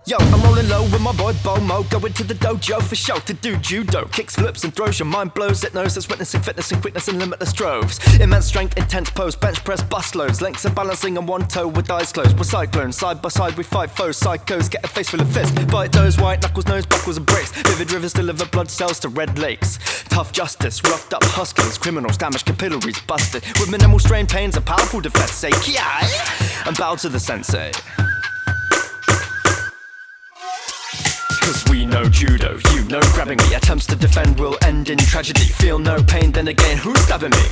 Yo, I'm rolling low with my boy Bomo, going to the dojo for show to do judo. Kicks, flips and throws, your mind blows, it knows it's witnessing fitness and quickness and limitless droves. Immense strength, intense pose, bench press, bust loads, lengths and balancing on one toe with eyes closed. We're cyclones, side by side we fight foes, psychos, get a face full of fists. Bite those white knuckles, nose buckles and bricks. Vivid rivers deliver blood cells to red lakes. Tough justice, roughed up hustlers, criminals, damaged capillaries, busted. With minimal strain, pains, a powerful defense, say kiai, and bow to the sensei. Cause we know judo, you know grabbing me. Attempts to defend will end in tragedy. Feel no pain, then again, who's stabbing me?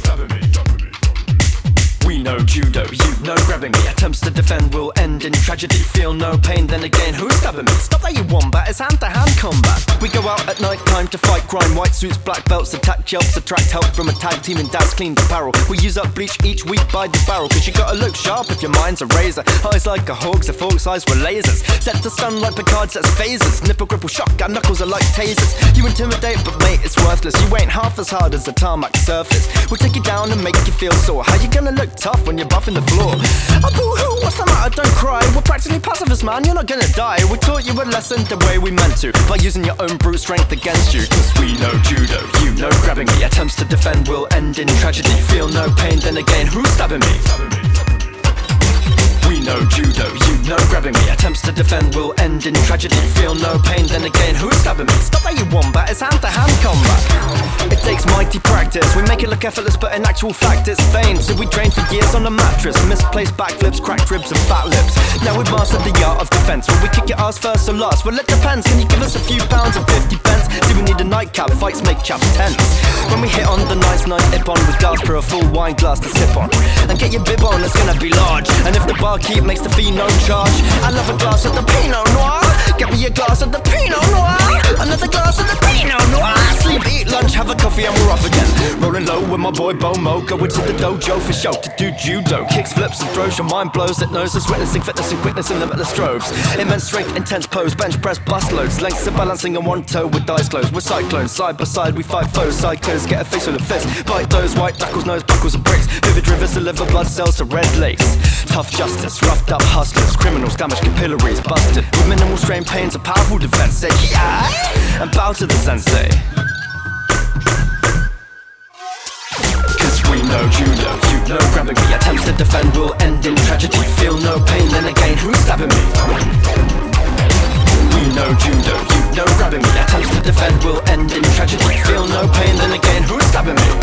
We know judo, you know grabbing me. Attempts to defend will end in tragedy. Feel no pain, then again, who's stabbing me? Stop that, you wombat, it's hand-to-hand combat. We go out at night time to fight crime. White suits, black belts, attack jelps, attract help from a tag team and dad's cleaned apparel. We use up bleach each week by the barrel. Cause you gotta look sharp if your mind's a razor. Eyes like a hawk's, a fork's eyes were lasers. Set to stun like Picard sets phasers. Nipple gripple shotgun, knuckles are like tasers. You intimidate, but mate, it's worthless. You ain't half as hard as the tarmac surface. We'll take you down and make you feel sore. How you gonna look tough when you're buffing the floor? Oh boo-hoo, what's the matter? Don't cry. We're practically pacifists, man, you're not gonna die. We taught you a lesson the way we meant to, by using your own brute strength against you. Cause we know judo, you know grabbing me. Attempts to defend will end in tragedy. Feel no pain, then again, who's stabbing me? We know judo, you know grabbing me. Attempts to defend will end in tragedy. Feel no pain, then again, who's stabbing me? Stop that, you wombat, it's hand-to-hand combat. It takes mighty practice. We make it look effortless, but in actual fact it's vain. So we train for years on a mattress. Misplaced backflips, cracked ribs and fat lips. Now we've mastered the art of defense. Will we kick your ass first or last? Well, it depends. Can you give us a few pounds and 50 pence? Do we need a nightcap? Fights make chaps tense. When we hit on the nice ip on, we gasp for a full wine glass to sip on. And get your bib on, it's gonna be large. And if the barkeep makes the fee no charge, I love a glass of the Pinot Noir. Get me a glass of the Pinot Noir. Another glass of the Pinot Noir. Sleep, eat lunch, have a coffee and we're off again. Rolling low with my boy Bomo, going to the dojo for show to do judo. Kicks, flips and throws, your mind blows, it knows it's witnessing fitness and quickness and limitless droves. Immense strength, intense pose, bench press, bust loads, lengths and balancing on one toe with eyes closed. We're cyclones, side by side we fight foes, psychos, get a face full of fists. Bite those white knuckles, nose buckles and bricks. Vivid rivers deliver blood cells to red lakes. Tough justice, roughed up hustlers, criminals, damaged capillaries, busted. With minimal strain, pains, a powerful defense, say yeah, and bow to the sensei. We know judo, you know grabbing me. Attempts to defend will end in tragedy. Feel no pain, then again, who's stabbing me? We know judo, you know grabbing me. Attempts to defend will end in tragedy. Feel no pain, then again, who's stabbing me?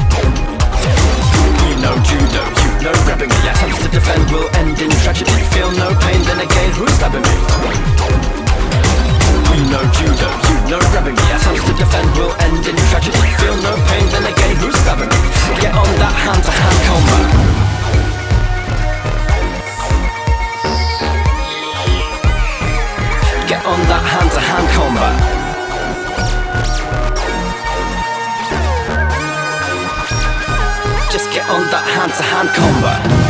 We know judo, you know grabbing me. Attempts to defend will end in tragedy. Feel no pain, then again, who's stabbing me? We know judo, you know grabbing me. Attempts to defend will end in tragedy. Feel no pain, then again, who's stabbing me? Get on that hand-to-hand combat. Get on that hand-to-hand combat. Just get on that hand-to-hand combat.